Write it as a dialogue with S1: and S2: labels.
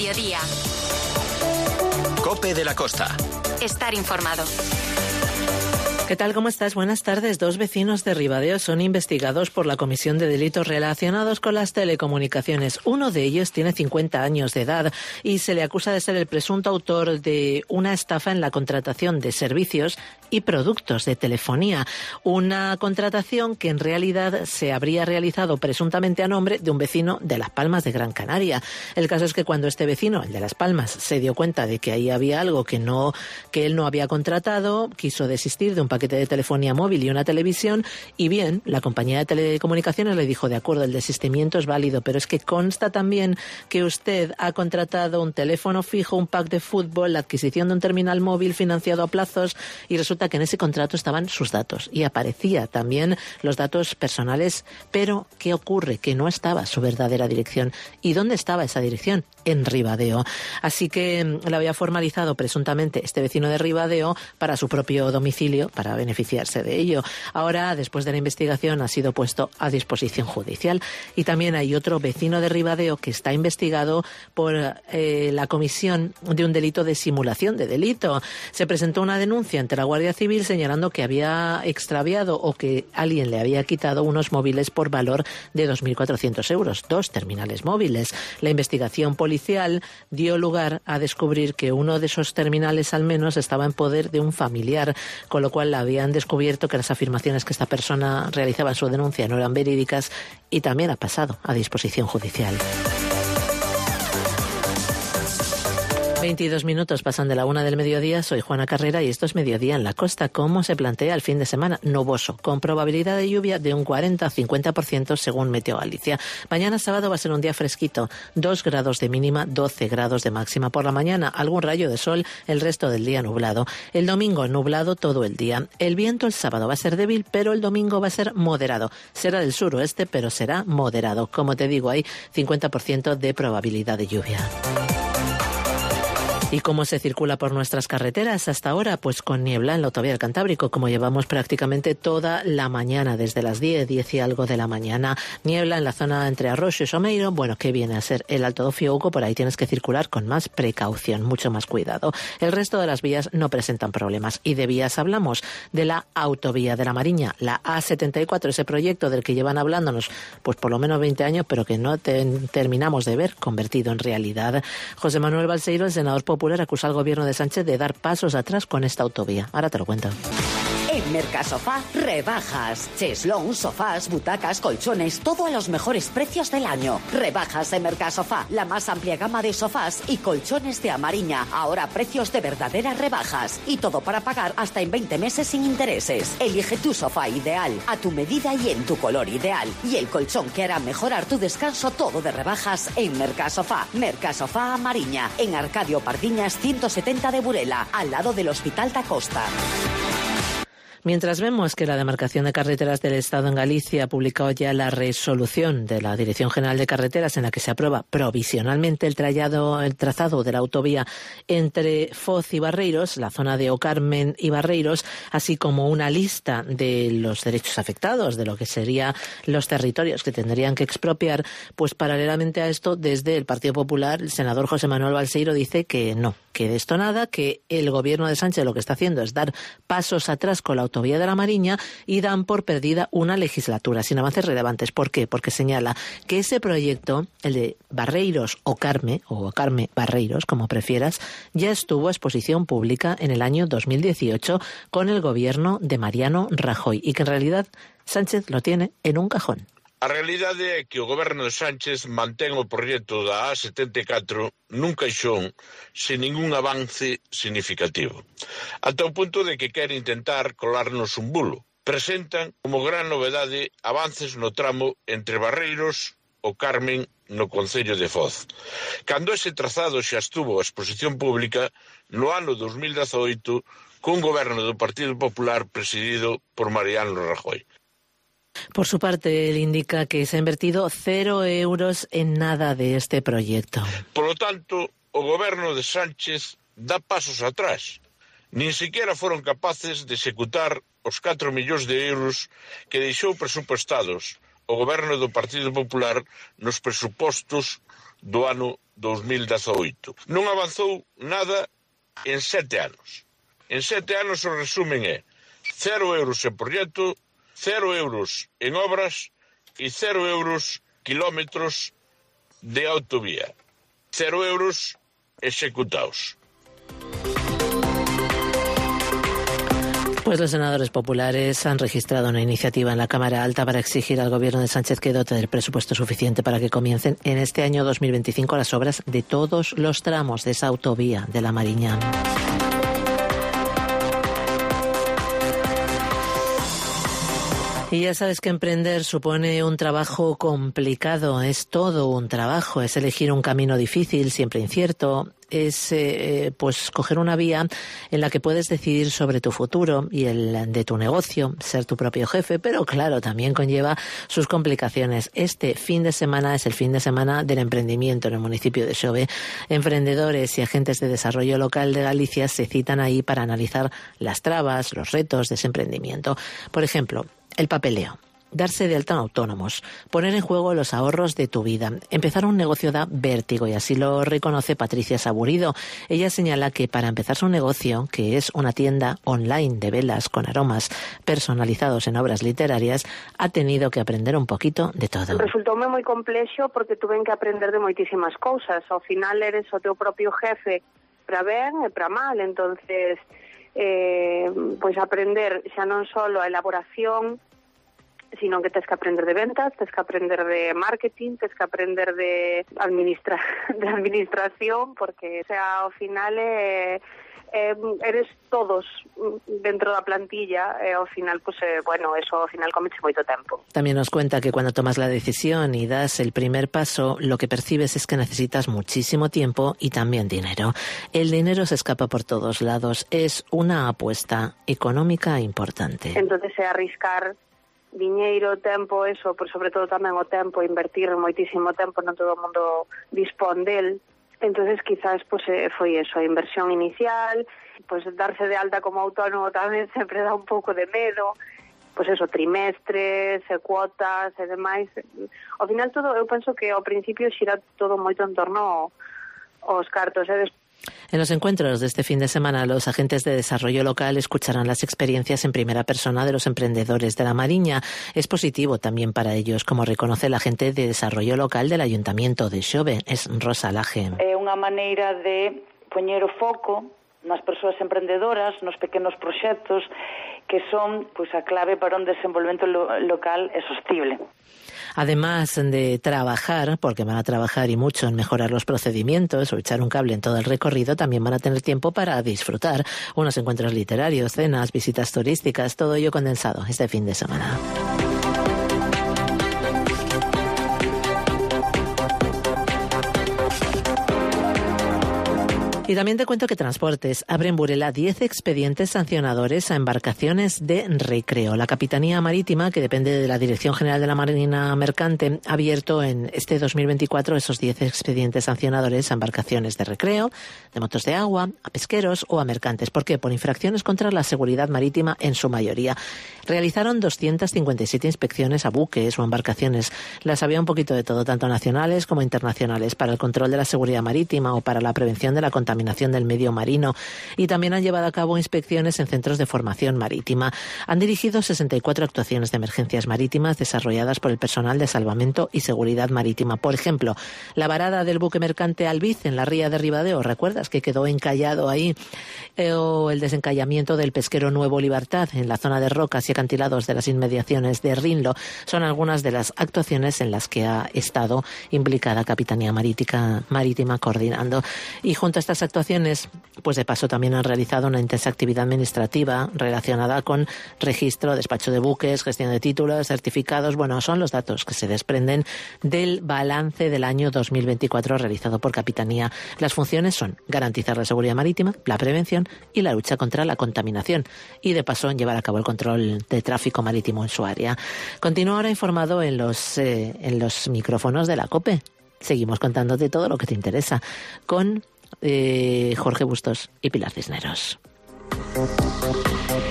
S1: mediodía.
S2: COPE de la Costa.
S1: Estar informado.
S3: ¿Qué tal? ¿Cómo estás? Buenas tardes. 2 vecinos de Ribadeo son investigados por la Comisión de Delitos relacionados con las telecomunicaciones. Uno de ellos tiene 50 años de edad y se le acusa de ser el presunto autor de una estafa en la contratación de servicios y productos de telefonía. Una contratación que en realidad se habría realizado presuntamente a nombre de un vecino de Las Palmas de Gran Canaria. El caso es que cuando este vecino, el de Las Palmas, se dio cuenta de que ahí había algo que él no había contratado, quiso desistir de un paquete de telefonía móvil y una televisión, y bien, la compañía de telecomunicaciones le dijo: de acuerdo, el desistimiento es válido, pero es que consta también que usted ha contratado un teléfono fijo, un pack de fútbol, la adquisición de un terminal móvil financiado a plazos, y resulta que en ese contrato estaban sus datos y aparecía también los datos personales. Pero ¿qué ocurre? Que no estaba su verdadera dirección. ¿Y dónde estaba esa dirección? En Ribadeo. Así que la había formalizado presuntamente este vecino de Ribadeo para su propio domicilio, para beneficiarse de ello. Ahora, después de la investigación, ha sido puesto a disposición judicial. Y también hay otro vecino de Ribadeo que está investigado por la comisión de un delito de simulación de delito. Se presentó una denuncia ante la Guardia Civil señalando que había extraviado o que alguien le había quitado unos móviles por valor de 2.400 euros, 2 terminales móviles. La investigación policial dio lugar a descubrir que uno de esos terminales al menos estaba en poder de un familiar, con lo cual habían descubierto que las afirmaciones que esta persona realizaba en su denuncia no eran verídicas, y también ha pasado a disposición judicial. 22 minutos pasan de la 1 del mediodía. Soy Juana Carrera y esto es Mediodía en la Costa. ¿Cómo se plantea el fin de semana? Nuboso, con probabilidad de lluvia de un 40-50% según Meteo Galicia. Mañana sábado va a ser un día fresquito, 2 grados de mínima, 12 grados de máxima. Por la mañana algún rayo de sol, el resto del día nublado. El domingo nublado todo el día. El viento el sábado va a ser débil, pero el domingo va a ser moderado. Será del suroeste, pero será moderado. Como te digo, hay 50% de probabilidad de lluvia. ¿Y cómo se circula por nuestras carreteras hasta ahora? Pues con niebla en la autovía del Cantábrico, como llevamos prácticamente toda la mañana, desde las 10 y algo de la mañana. Niebla en la zona entre Arroxo y Someiro, bueno, que viene a ser el Alto do Fiouco, por ahí tienes que circular con más precaución, mucho más cuidado. El resto de las vías no presentan problemas. Y de vías hablamos de la autovía de la Mariña, la A74, ese proyecto del que llevan hablándonos pues por lo menos 20 años, pero que no terminamos de ver convertido en realidad. José Manuel Balseiro, el senador popular, acusa al gobierno de Sánchez de dar pasos atrás con esta autovía. Ahora te lo cuento.
S4: En Mercasofá, rebajas. Cheslón, sofás, butacas, colchones, todo a los mejores precios del año. Rebajas de Mercasofá, la más amplia gama de sofás y colchones de Amariña. Ahora precios de verdaderas rebajas. Y todo para pagar hasta en 20 meses sin intereses. Elige tu sofá ideal, a tu medida y en tu color ideal. Y el colchón que hará mejorar tu descanso, todo de rebajas en Mercasofá. Mercasofá Amariña, en Arcadio Pardiñas 170 de Burela, al lado del Hospital da Costa.
S3: Mientras vemos que la Demarcación de Carreteras del Estado en Galicia ha publicado ya la resolución de la Dirección General de Carreteras en la que se aprueba provisionalmente el trazado de la autovía entre Foz y Barreiros, la zona de O Carmen y Barreiros, así como una lista de los derechos afectados, de lo que serían los territorios que tendrían que expropiar, pues paralelamente a esto, desde el Partido Popular, el senador José Manuel Balseiro dice que no, que de esto nada, que el gobierno de Sánchez lo que está haciendo es dar pasos atrás con la autovía de la Mariña y dan por perdida una legislatura sin avances relevantes. ¿Por qué? Porque señala que ese proyecto, el de Barreiros o Carme Barreiros, como prefieras, ya estuvo a exposición pública en el año 2018 con el gobierno de Mariano Rajoy y que en realidad Sánchez lo tiene en un cajón.
S5: A realidade é que o goberno de Sánchez mantén o proxecto da A74 nun caixón sen ningún avance significativo, ata o punto de que quere intentar colarnos un bulo. Presentan como gran novedade avances no tramo entre Barreiros o Carmen no concello de Foz, cando ese trazado xa estuvo a exposición pública no ano 2018 cun goberno do Partido Popular presidido por Mariano Rajoy.
S3: Por su parte, él indica que se ha invertido 0 euros en nada de este proyecto.
S5: Por lo tanto, o goberno de Sánchez dá pasos atrás. Nin siquiera foron capaces de executar os 4 millóns de euros que deixou presupuestados o goberno do Partido Popular nos presupostos do ano 2018. Non avanzou nada en 7 anos. En 7 anos o resumen é 0 euros en proxecto, 0 euros en obras e 0 euros kilómetros de autovía. 0 euros executados.
S3: Pues los senadores populares han registrado una iniciativa en la Cámara Alta para exigir al gobierno de Sánchez que dote del presupuesto suficiente para que comiencen en este año 2025 las obras de todos los tramos de esa autovía de la Mariña. Y ya sabes que emprender supone un trabajo complicado, es todo un trabajo, es elegir un camino difícil, siempre incierto, es pues coger una vía en la que puedes decidir sobre tu futuro y el de tu negocio, ser tu propio jefe, pero claro, también conlleva sus complicaciones. Este fin de semana es el fin de semana del emprendimiento en el municipio de Xove. Emprendedores y agentes de desarrollo local de Galicia se citan ahí para analizar las trabas, los retos de ese emprendimiento. Por ejemplo, el papeleo, darse de alta autónomos, poner en juego los ahorros de tu vida. Empezar un negocio da vértigo y así lo reconoce Patricia Saburido. Ella señala que para empezar su negocio, que es una tienda online de velas con aromas personalizados en obras literarias, ha tenido que aprender un poquito de todo.
S1: Resultoume moi complexo porque tuve que aprender de moitísimas cousas. Ao final eres o teu propio jefe para ben e para mal, entonces pois aprender xa non só a elaboración, sino que tens que aprender de ventas, tens que aprender de marketing, tens que aprender de administración, porque ao final eres todos dentro da plantilla e ao final, eso ao final comeche moito tempo.
S3: También nos cuenta que cuando tomas la decisión y das el primer paso, lo que percibes es que necesitas muchísimo tiempo y también dinero. El dinero se escapa por todos lados, es una apuesta económica importante.
S1: Entonces arriscar diñeiro, tempo, eso, por sobre todo tamén o tempo, invertir moitísimo tempo, non todo o mundo dispón del. Entonces quizás foi eso, a inversión inicial, darse de alta como autónomo tamén sempre dá un pouco de medo, trimestres, cuotas e demais. Ao final todo, eu penso que ao principio xira todo moito en torno aos cartos,
S3: En los encuentros de este fin de semana, los agentes de desarrollo local escucharán las experiencias en primera persona de los emprendedores de la Mariña. Es positivo también para ellos, como reconoce la agente de desarrollo local del Ayuntamiento de Xove, es Rosa Laje.
S2: É unha maneira de poñer o foco nas persoas emprendedoras, nos pequenos proxectos que son a clave para un desenvolvemento local e sostible.
S3: Además de trabajar, porque van a trabajar y mucho en mejorar los procedimientos o echar un cable en todo el recorrido, también van a tener tiempo para disfrutar unos encuentros literarios, cenas, visitas turísticas, todo ello condensado este fin de semana. Y también te cuento que Transportes abre en Burela 10 expedientes sancionadores a embarcaciones de recreo. La Capitanía Marítima, que depende de la Dirección General de la Marina Mercante, ha abierto en este 2024 esos 10 expedientes sancionadores a embarcaciones de recreo, de motos de agua, a pesqueros o a mercantes. ¿Por qué? Por infracciones contra la seguridad marítima en su mayoría. Realizaron 257 inspecciones a buques o embarcaciones. Las había un poquito de todo, tanto nacionales como internacionales, para el control de la seguridad marítima o para la prevención de la contaminación del medio marino, y también han llevado a cabo inspecciones en centros de formación marítima. Han dirigido 64 actuaciones de emergencias marítimas desarrolladas por el personal de salvamento y seguridad marítima. Por ejemplo, la varada del buque mercante Albiz en la ría de Ribadeo, ¿recuerdas que quedó encallado ahí? O el desencallamiento del pesquero Nuevo Libertad en la zona de rocas y acantilados de las inmediaciones de Rinlo. Son algunas de las actuaciones en las que ha estado implicada Capitanía Marítima coordinando. Y junto a estas actuaciones, de paso también han realizado una intensa actividad administrativa relacionada con registro, despacho de buques, gestión de títulos, certificados. Son los datos que se desprenden del balance del año 2024 realizado por Capitanía. Las funciones son garantizar la seguridad marítima, la prevención y la lucha contra la contaminación, y de paso llevar a cabo el control de tráfico marítimo en su área. Continúa ahora informado en los micrófonos de la COPE. Seguimos contándote todo lo que te interesa con Jorge Bustos y Pilar Cisneros.